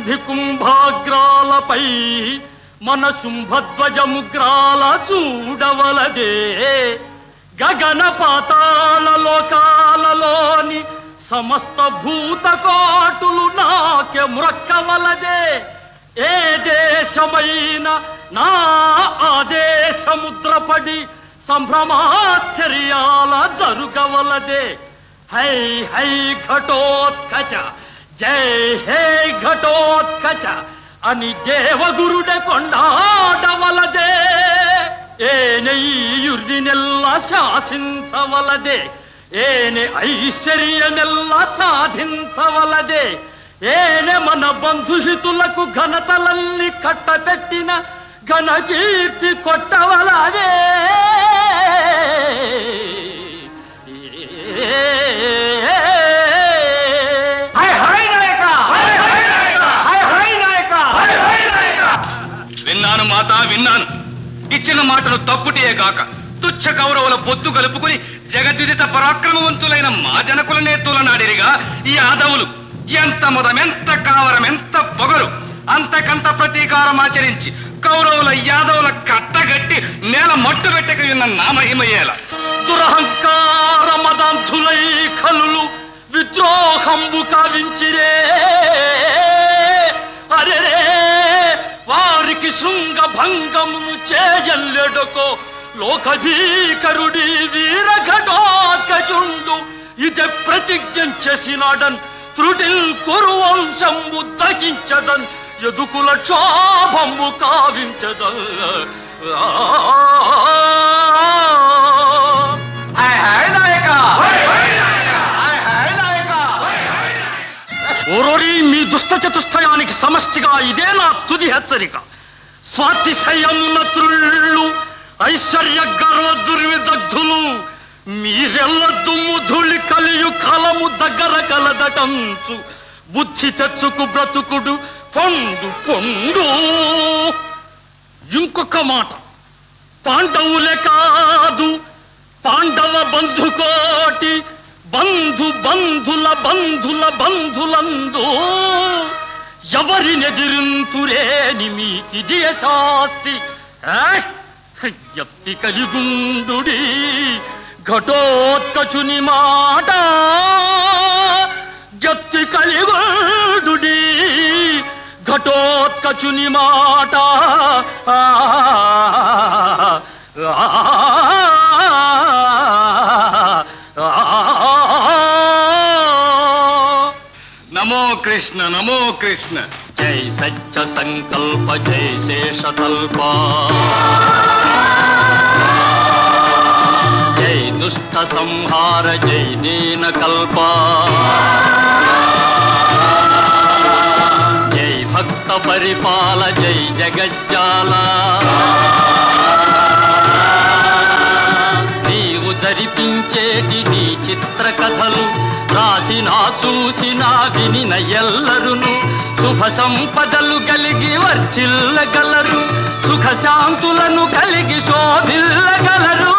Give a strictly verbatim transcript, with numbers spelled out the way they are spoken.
కుంభి కుంభాగ్రాలపై మన శుంభధ్వజముగ్రాల చూడవలదే. గగన పాతాళ లోకాలలోని సమస్త భూతకోటులు నాకే మురక్కవలదే. ఏ దేశమైన నా ఆదేశముద్రపడి సంభ్రమాశ్చర్యాల జరుగవలదే. హై హై ఘటోత్కచ, జై హే ఘటోత్కచ అని దేవగురుడే కొండాడవలదే. ఏనెయ్యుర్దినెల్ల శాసించవలదే. ఏనే ఐశ్వర్యమెల్ల సాధించవలదే. ఏనే మన బంధుహితులకు ఘనతలల్ని కట్టపెట్టిన ఘనకీర్తి కొట్టవలదే. విన్నాను మాత, విన్నాను. ఇచ్చిన మాటలు తప్పుటియే కాక తుచ్చ కౌరవుల పొత్తు కలుపుకుని జగద్విదిత పరాక్రమవంతులైన మా జనకులనే తూలనాడిరిగా ఈ యాదవులు ఎంత ముదం, ఎంత కావరం, ఎంత పొగరు, అంతకంత ప్రతీకారం ఆచరించి కౌరవుల యాదవుల కట్టగట్టి నేల మట్టు పెట్టక ఉన్న నామహిమయ్యేల. దురహంకార మదంతులై కలులు విద్రోహంబు కావించిరే. అరెరే వారికి శృంగ భంగము చేయల్లెడకో లోకభీకరుడి వీరఘటోత్కచుండు. ఇదే ప్రతిజ్ఞ చేసినాడన్ త్రుటిల్ కురువంశంబు దగించదన్, ఎదుకుల క్షోభంబు కావించదన్. ఓరోరి మీ దుష్ట చతుష్టయానికి సమష్టిగా ఇదే నా తుది హెచ్చరిక. స్వాతిశయమున త్రుళ్ళు ఐశ్వర్య గర్వ దుర్విదగ్ధులు మీరెల్ల దుమ్ము ధూళి కలియు కాలము దగ్గర కలదటంచు. బుద్ధి తెచ్చుకు బ్రతుకుడు పొండు పొండు. ఇంకొక మాట, పాండవులే కాదు పాండవ బంధుకోటి బంధు బంధుల బంధుల బంధులందు ఎవరినెదిరింతురేని మీకిది శాస్తి. ఎత్తి కలిగుండుడి ఘటోత్కచుని మాట, జత్తి కలిగుండుడి ఘటోత్కచుని మాట. నమో కృష్ణ, నమో కృష్ణ. జై సత్య సంకల్ప, జై శేషతల్ప, జై దుష్ట సంహార, జై దీన కల్ప, జై భక్త పరిపాల, జై జగజ్జాల. నీవు జరిపించేటి నీ చిత్ర కథలు రాసినా చూసినా వినిన ఎల్లరును శుభ సంపదలు కలిగి వర్ధిల్లగలరు, సుఖశాంతులను కలిగి శోభిల్లగలరు.